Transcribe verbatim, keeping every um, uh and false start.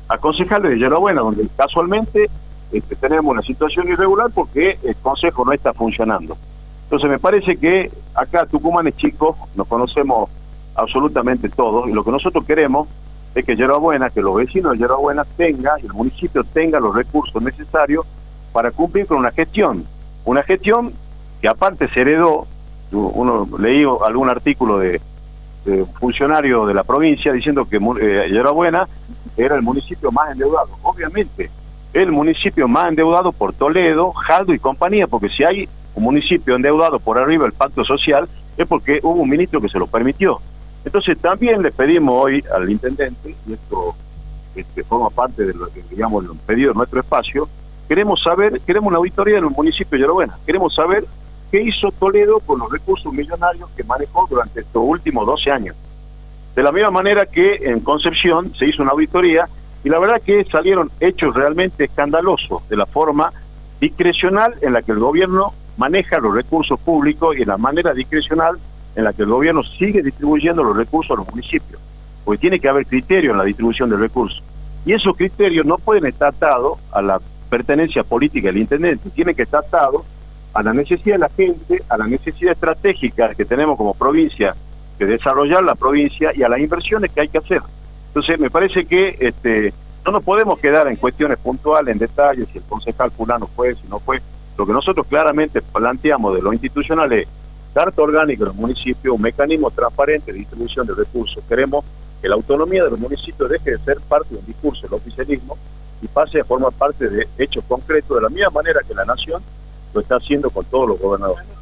a concejales de Yerba Buena, donde casualmente este, tenemos una situación irregular porque el consejo no está funcionando. Entonces me parece que acá Tucumán es chico, nos conocemos absolutamente todos, y lo que nosotros queremos es que Yerba Buena, que los vecinos de Yerba Buena tengan, y el municipio tenga los recursos necesarios para cumplir con una gestión, una gestión que aparte se heredó. Uno leí algún artículo de, de un funcionario de la provincia diciendo que eh, Yerba Buena era el municipio más endeudado. Obviamente, el municipio más endeudado por Toledo, Jaldo y compañía, porque si hay un municipio endeudado por arriba del pacto social, es porque hubo un ministro que se lo permitió. Entonces también le pedimos hoy al intendente, y esto este, forma parte de lo que, digamos, el pedido de nuestro espacio, queremos saber, queremos una auditoría del municipio de Yerba Buena, queremos saber qué hizo Toledo con los recursos millonarios que manejó durante estos últimos doce años. De la misma manera que en Concepción se hizo una auditoría, y la verdad que salieron hechos realmente escandalosos de la forma discrecional en la que el gobierno maneja los recursos públicos y en la manera discrecional en la que el gobierno sigue distribuyendo los recursos a los municipios, porque tiene que haber criterio en la distribución de recursos, y esos criterios no pueden estar atados a la pertenencia política del intendente, tienen que estar atados a la necesidad de la gente, a la necesidad estratégica que tenemos como provincia de desarrollar la provincia y a las inversiones que hay que hacer. Entonces me parece que este, no nos podemos quedar en cuestiones puntuales, en detalles, si el concejal fulano fue, si no fue. Lo que nosotros claramente planteamos de lo institucional es carta orgánica de los municipios, un mecanismo transparente de distribución de recursos. Queremos que la autonomía de los municipios deje de ser parte de un discurso del oficialismo y pase a formar parte de hechos concretos, de la misma manera que la nación lo está haciendo con todos los gobernadores.